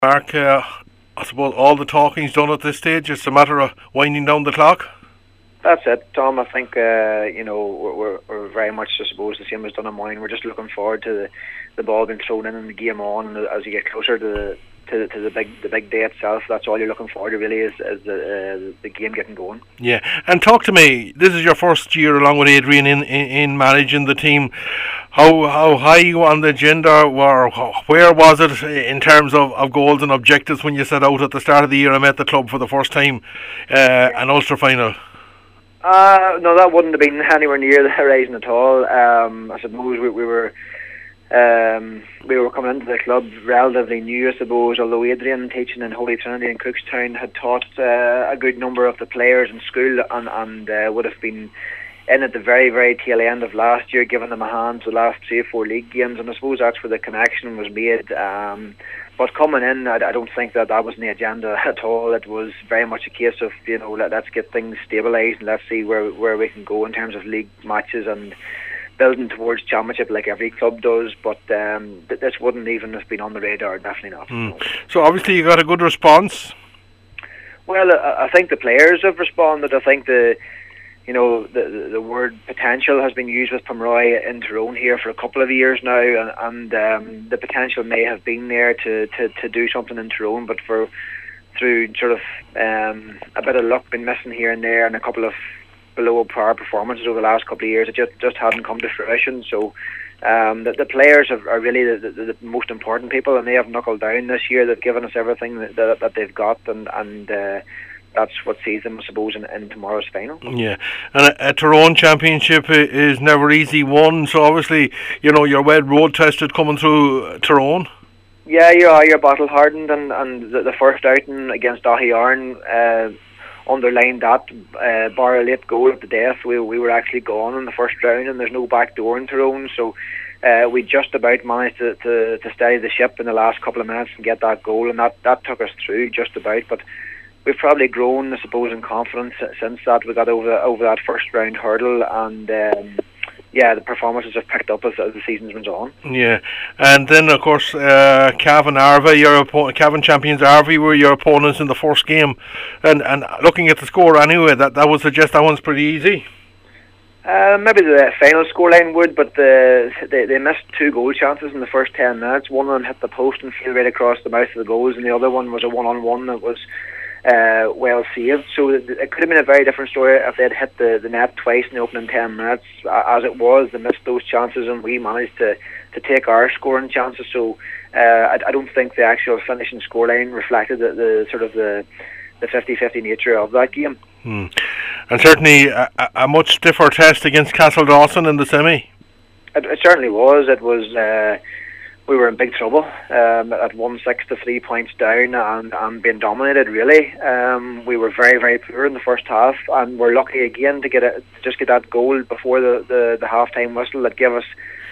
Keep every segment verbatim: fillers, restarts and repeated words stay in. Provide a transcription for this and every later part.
Mark, uh, I suppose all the talking's done at this stage. It's a matter of winding down the clock. That's it, Tom. I think uh, you know we're, we're we're very much, I suppose, the same as done in mine. We're just looking forward to the, the ball being thrown in and the game on, and as you get closer to the to, to the big the big day itself. That's all you're looking forward to, really, is, is the uh, the game getting going. Yeah, and talk to me. This is your first year along with Adrian in, in, in managing the team. How how high on the agenda, or where was it in terms of, of goals and objectives when you set out at the start of the year and met the club for the first time, uh, an Ulster final? Uh, no, that wouldn't have been anywhere near the horizon at all. Um, I suppose we, we were um, we were coming into the club relatively new, I suppose, although Adrian, teaching in Holy Trinity in Cookstown, had taught uh, a good number of the players in school, and, and uh, would have been in at the very, very tail end of last year, giving them a hand to the last three or four league games, and I suppose that's where the connection was made. Um, But coming in, I, I don't think that that was in the agenda at all. It was very much a case of, you know, let, let's get things stabilised and let's see where where we can go in terms of league matches and building towards championship like every club does. But um, th- this wouldn't even have been on the radar, definitely not. Mm. So obviously you got a good response. Well, I, I think the players have responded. I think the You know, the, the the word potential has been used with Pomeroy in Tyrone here for a couple of years now, and, and um, the potential may have been there to, to, to do something in Tyrone, but for through sort of um, a bit of luck been missing here and there, and a couple of below par performances over the last couple of years, it just just hadn't come to fruition. So um, the, the players are, are really the, the, the most important people, and they have knuckled down this year. They've given us everything that, that, that they've got, and and. Uh, That's what sees them, I suppose, in, in tomorrow's final. Yeah, and a, a Tyrone championship is never easy won. So obviously, you know, you're well road tested coming through Tyrone. Yeah, you are. You're battle hardened, and and the, the first outing against Dahiarn uh, underlined that. Uh, bar a late goal at the death, we we were actually gone in the first round, and there's no back door in Tyrone. So uh, we just about managed to, to to steady the ship in the last couple of minutes and get that goal, and that that took us through just about, but. We've probably grown, I suppose, in confidence since that. We got over over that first round hurdle, and um, yeah, the performances have picked up as, as the season's went on. Yeah, and then of course, uh, Cavan Arva, your opponent, Cavan champions Arva were your opponents in the first game, and and looking at the score anyway, that that would suggest that one's pretty easy. Uh, maybe the final scoreline would, but the, they they missed two goal chances in the first ten minutes. One of them hit the post and flew right across the mouth of the goals, and the other one was a one-on-one that was. Uh, well saved, so it could have been a very different story if they had hit the, the net twice in the opening ten minutes. As it was, they missed those chances, and we managed to, to take our scoring chances. So uh, I, I don't think the actual finishing scoreline reflected the, the sort of the the fifty-fifty nature of that game. Hmm. And certainly a, a much stiffer test against Castle Dawson in the semi. It, it certainly was. It was. Uh, We were in big trouble um, at one six to three points down and, and being dominated. Really, um, we were very, very poor in the first half, and we're lucky again to get a, to just get that goal before the, the, the half time whistle that gave us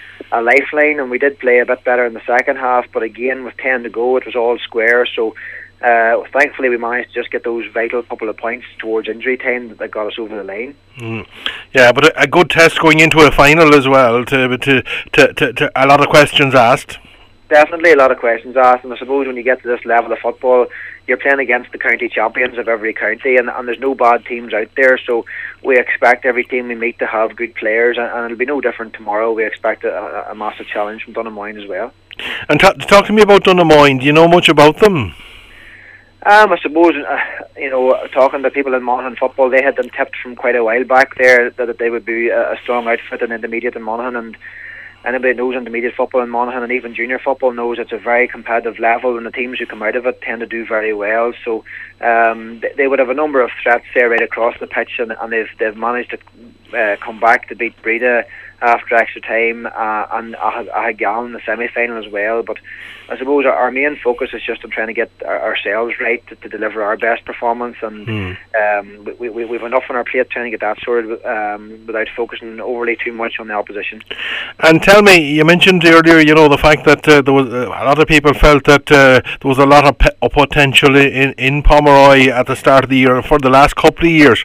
a lifeline. And we did play a bit better in the second half, but again with ten to go, it was all square. So uh, thankfully, we managed to just get those vital couple of points towards injury time that got us over the line. Mm. Yeah, but a, a good test going into a final as well. To to, to, to, to a lot of questions asked. Definitely a lot of questions asked, and I suppose when you get to this level of football, you're playing against the county champions of every county, and, and there's no bad teams out there, so we expect every team we meet to have good players, and, and it'll be no different tomorrow. We expect a, a massive challenge from Donaghmoyne as well. And t- talk to me about Donaghmoyne. Do you know much about them? Um, I suppose, uh, you know, talking to people in Monaghan football, they had them tipped from quite a while back there that they would be a, a strong outfit in intermediate in Monaghan, and anybody that knows intermediate football in Monaghan and even junior football knows it's a very competitive level, and the teams who come out of it tend to do very well. So um, they, they would have a number of threats there right across the pitch, and, and they've they've managed to uh, come back to beat Breda after extra time, uh, and Ahagal in the semi-final as well. But I suppose our, our main focus is just on trying to get our, ourselves right to, to deliver our best performance, and mm. um, we, we, we've enough on our plate trying to get that sorted um, without focusing overly too much on the opposition. And tell me, you mentioned earlier, you know, the fact that uh, there was uh, a lot of people felt that uh, there was a lot of, pe- of potential in, in Pomeroy at the start of the year, and for the last couple of years.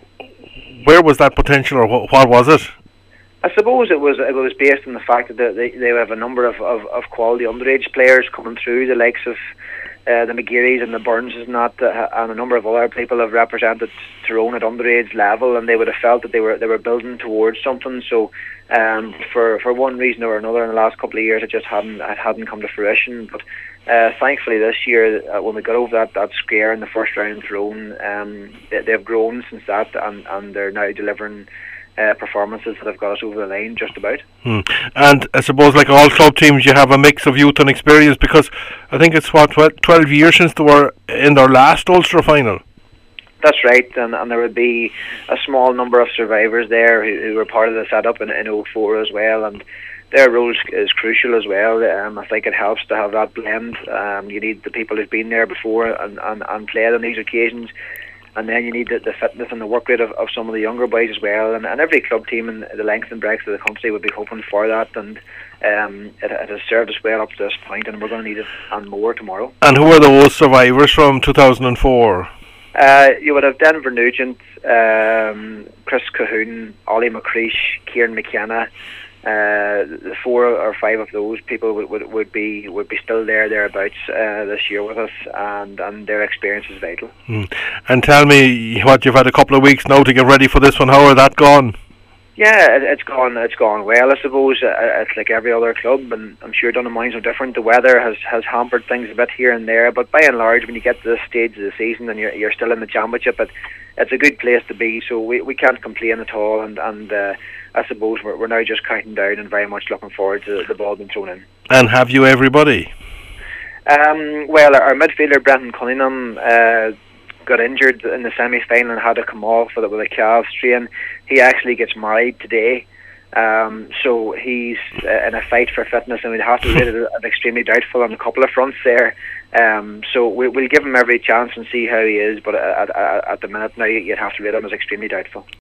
Where was that potential, or what, what was it? I suppose it was it was based on the fact that they they have a number of, of, of quality underage players coming through, the likes of uh, the McGearys and the Burnses and that, uh, and a number of other people have represented Tyrone at underage level, and they would have felt that they were they were building towards something. So, um, for for one reason or another, in the last couple of years, it just hadn't it hadn't come to fruition. But uh, thankfully, this year, uh, when we got over that, that scare in the first round Tyrone, um, they, they've grown since that, and, and they're now delivering Uh, performances that have got us over the line just about. Hmm. And I suppose, like all club teams, you have a mix of youth and experience, because I think it's what twelve years since they were in their last Ulster final. That's right, and, and there would be a small number of survivors there who, who were part of the setup in, in oh four as well, and their role is crucial as well. Um, I think it helps to have that blend. Um, you need the people who've been there before and, and, and played on these occasions, and then you need the, the fitness and the work rate of, of some of the younger boys as well. And, and every club team in the length and breadth of the country would be hoping for that. And um, it, it has served us well up to this point, and we're going to need it and more tomorrow. And who are those survivors from two thousand four? Uh, you would have Denver Nugent, um, Chris Cahoon, Ollie McCreesh, Kieran McKenna. Uh, the four or five of those people would, would, would be would be still there thereabouts uh, this year with us, and, and their experience is vital. Mm. And tell me, what, you've had a couple of weeks now to get ready for this one. How are that gone? Yeah, it, it's gone. It's gone well, I suppose. Uh, it's like every other club, and I'm sure Dunamines are different. The weather has, has hampered things a bit here and there, but by and large, when you get to this stage of the season and you're you're still in the championship, it, it's a good place to be. So we, we can't complain at all, and and. Uh, I suppose we're, we're now just counting down and very much looking forward to the ball being thrown in. And have you everybody? Um, well, our, our midfielder Brenton Cunningham uh, got injured in the semi-final and had to come off with, with a calf strain. He actually gets married today, um, so he's uh, in a fight for fitness, and we'd have to rate it extremely doubtful on a couple of fronts there. Um, so we, we'll give him every chance and see how he is, but at, at, at the minute now you'd have to rate him as extremely doubtful.